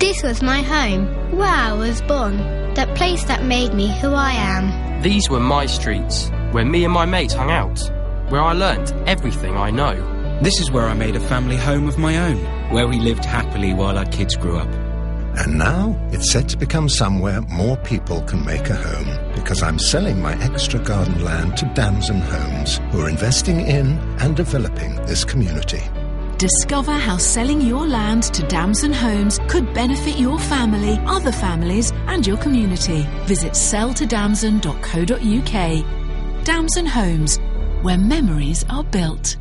This was my home, where I was born, that place that made me who I am. These were my streets, where me and my mates hung out, where I learnt everything I know. This is where I made a family home of my own, where we lived happily while our kids grew up. And now it's set to become somewhere more people can make a home, because I'm selling my extra garden land to Damson Homes, who are investing in and developing this community. Discover how selling your land to Damson Homes could benefit your family, other families and your community. Visit selltodamson.co.uk. Damson Homes, where memories are built.